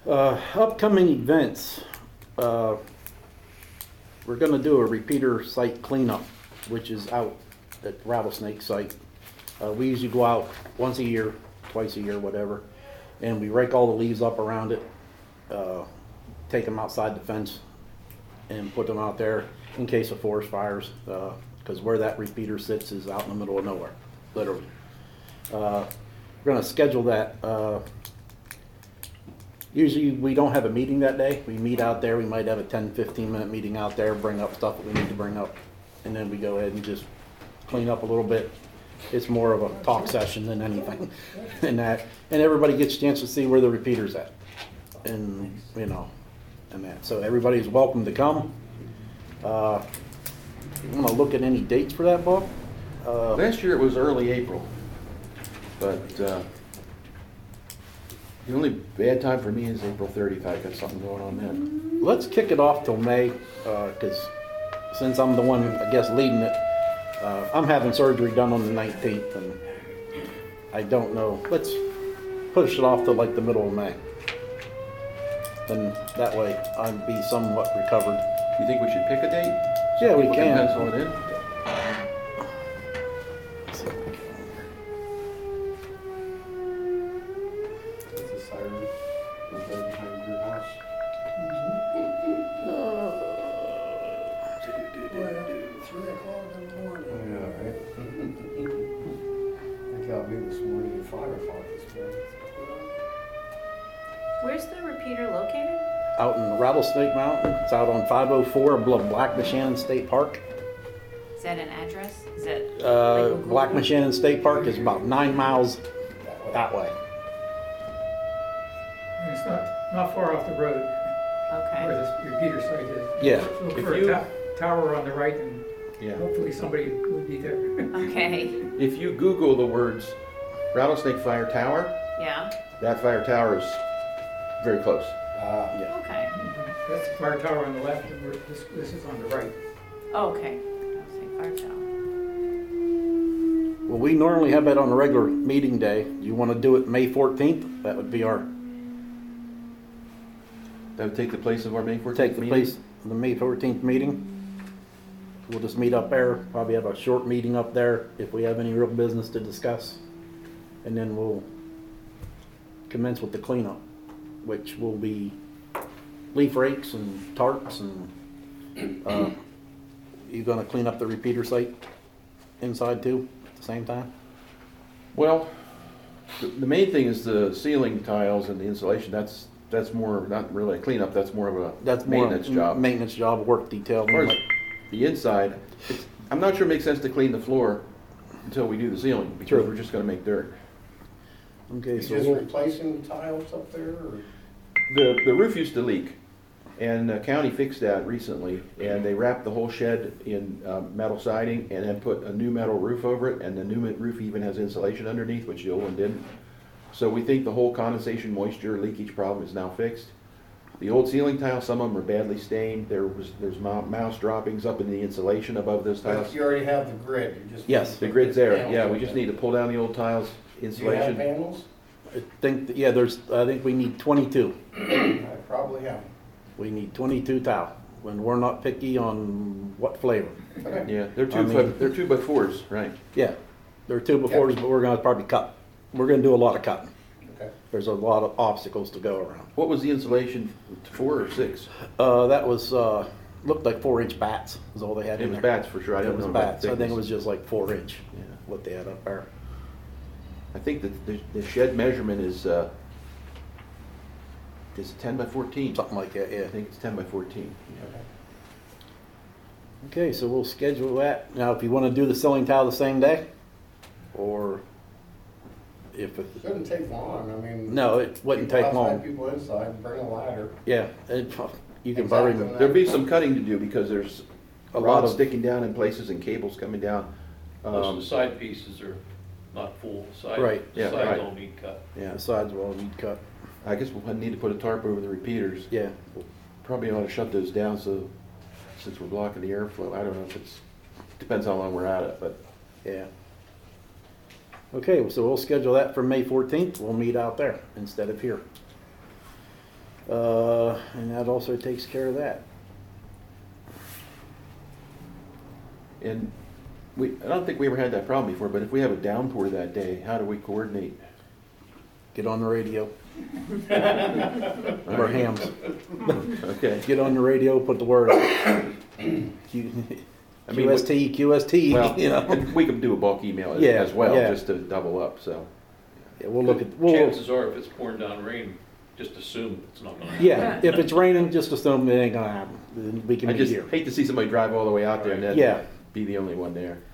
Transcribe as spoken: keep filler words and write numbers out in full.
Uh, upcoming events. Uh, we're gonna do a repeater site cleanup, which is out at Rattlesnake site. Uh, we usually go out once a year, twice a year, whatever, and we rake all the leaves up around it, uh, take them outside the fence, and put them out there in case of forest fires, because where that repeater sits is out in the middle of nowhere, literally. Uh, we're gonna schedule that. Uh, usually we don't have a meeting that day. We meet out there. We might have a ten, fifteen minute meeting out there, bring up stuff that we need to bring up, and then we go ahead and just clean up a little bit. It's more of a talk session than anything, and that, and everybody gets a chance to see where the repeater's at, and you know, and that. So everybody's welcome to come. Uh, you want to look at any dates for that, Bob? Uh, Last year it was early April, but uh, the only bad time for me is April thirtieth. I got something going on then. let's kick it off till May, because since I'm the one, I guess, leading it, uh, I'm having surgery done on the nineteenth, and I don't know. Let's push it off to like the middle of May, and that way I'd be somewhat recovered. You think we should pick a date? So Yeah, we people can. pencil it in. It's a siren that's right behind your house. Three o'clock in the morning. Yeah, right? I got me this morning at five o'clock this morning. Where's the repeater located? Out in Rattlesnake Mountain, it's out on five oh four above Black Shannon State Park. Is that an address? Is it? Uh, like Google? Black Shannon State Park is about nine miles that way. And it's not, not far off the road Okay. where this repeater site is. Yeah. Look If for you- a to- tower on the right and Yeah. hopefully somebody will be there. Okay. If you Google the words Rattlesnake Fire Tower, Yeah. that fire tower is very close. Ah, Yeah. Okay. That's the fire tower on the left and we're, this, this is on the right. Okay. I was saying fire tower. Well, we normally have that on a regular meeting day. You want to do it May fourteenth? That would be our, That would take the place of our May fourteenth take the meeting? place, of the May fourteenth meeting. We'll just meet up there, probably have a short meeting up there if we have any real business to discuss. And then we'll commence with the cleanup, which will be leaf rakes and tarps and, uh, you gonna clean up the repeater site inside too, at the same time? Well, the, the main thing is the ceiling tiles and the insulation. That's that's more, not really a cleanup, that's more of a That's more maintenance job. Maintenance job, work detail. As far as the inside, it's, I'm not sure it makes sense to clean the floor until we do the ceiling, because Sure. we're just gonna make dirt. Okay, you so just we'll, replacing the tiles up there, or? The, the roof used to leak, and the county fixed that recently, and they wrapped the whole shed in uh, metal siding and then put a new metal roof over it, and the new me- roof even has insulation underneath, which the old one didn't. So we think the whole condensation, moisture, leakage problem is now fixed. The old ceiling tiles, some of them are badly stained. There was, there's mou- mouse droppings up in the insulation above those But tiles. you already have the grid, you just. Yes. The grid's there, yeah, we just need to pull down the old tiles, Do you have insulation. panels? I think, that- yeah, there's, I think we need twenty-two. I probably have. We need twenty-two tile, when we're not picky on what flavor. Okay. Yeah, they're I two, mean- by- they're two by fours, right? Yeah, there are two befores, but we're gonna probably cut. We're gonna do a lot of cutting. Okay. There's a lot of obstacles to go around. What was the insulation, four or six? Uh, that was, uh, looked like four inch bats is all they had It in was there. bats for sure, I It didn't was know about bats. I think it thickness. was just like four inch, Yeah. what they had up there. I think that the, the shed measurement is, uh, is it ten by fourteen? Something like that, I yeah. think it's ten by fourteen. Okay. Okay, so we'll schedule that. Now, if you wanna do the ceiling tile the same day, or if it, Shouldn't take long, I mean. no, it wouldn't people take outside, long. People inside, bring a ladder. Yeah, it, you can probably, Exactly. There'll be some cutting to do because there's A lot rods of- sticking down in places and cables coming down. Most of Um, the side pieces are not full, side, Right. Yeah, sides right. don't need cut. yeah, sides will all need cut. I guess we'll need to put a tarp over the repeaters. Yeah, Probably ought to shut those down so, since we're blocking the airflow, I don't know if it's, depends how long we're at it, but yeah. Okay, so we'll schedule that for May fourteenth. We'll meet out there instead of here. and that also takes care of that. And we, I don't think we ever had that problem before, but if we have a downpour that day, how do we coordinate? Get on the radio. Or hams. Okay. Get on the radio, put the word out. Q, I mean, Q S T, Q S T, Well, you know. and we could do a bulk email as- Yeah, as well, yeah. just to double up, so. Yeah, we'll look at, we'll, Chances are, if it's pouring down rain, just assume it's not gonna happen. yeah, if it's raining, just assume it ain't gonna happen. Then we can I be just here. hate to see somebody drive all the way out there and then Yeah. be the only one there.